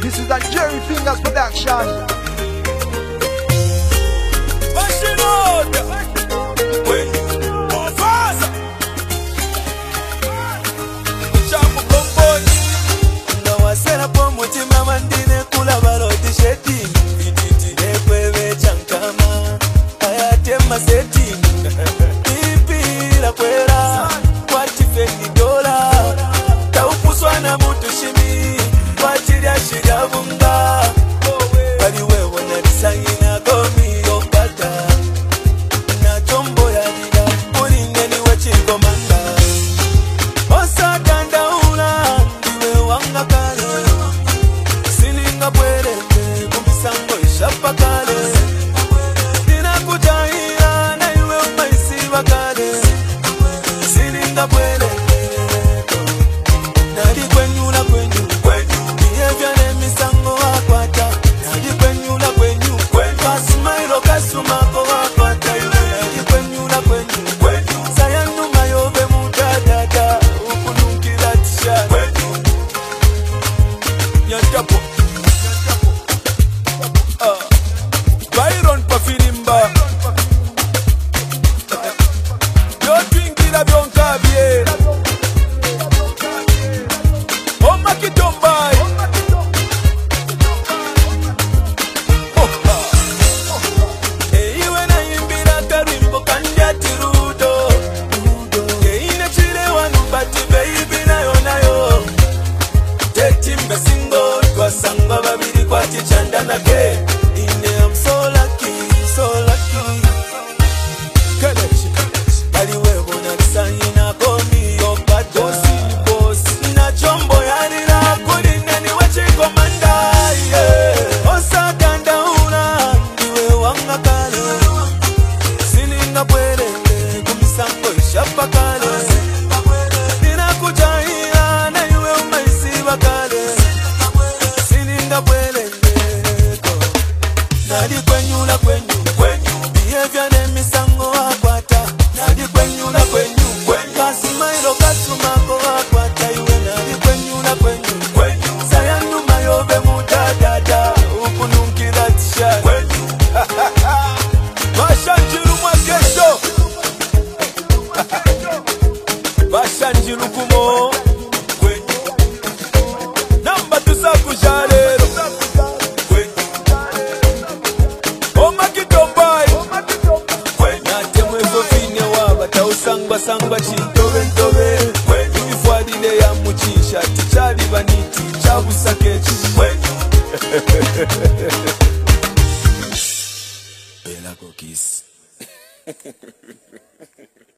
This is a Jerry Fingers production. Ipira kwera kwatifeni dola taupuswana mutu shimi kwatiria shida bunga bali wewe na disayina gomi yopata na chombo ya dida ulineni wechiko manga osa tanda una ndiwe wanga kale silinga bwereke kumisango ishapa kale dina kutahira na iwe umaisi wakale silinga bwereke nadi kwenyu la kwenyu behavior ne misango wakwata nadi kwenyu la kwenyu kasmailo kasumako wakwata nadi kwenyu la kwenyu sayanu mayobe mutadata ukunukila tisha nyantapo Byron pafirimba yotwingira byonkabye omakitombai eiwe nayimbira karimbo kandyatirudo eine chirewanu bati beibi nayo tetimbe singo twasanga babiri kwatichandanake ine am so lucky Kalechi aliwe bona tisayina komi yopato bosi na chombo yarira kulineni wechikomanda osaganda una ndiwe wanga kale silinga bwereke kumisango ishapa kale nina kutahira na iwe umaisi wakale silinga bwereke nadi kwenyu la kwenyu behavior ne misango wakwata nadi kwenyu la kwenyu kasimailo kasumako wakwata iwe nadi kwenyu la kwenyu sayanu mayobe mutadada ukunukila tisha bashanjiru mwakesho bashanjiru kumo namba tusakujalero omakitombai natemwezo fine waba tausangwa chintobe ifwadile ya muchisha tichali baniti chabusakechi Bela kokisi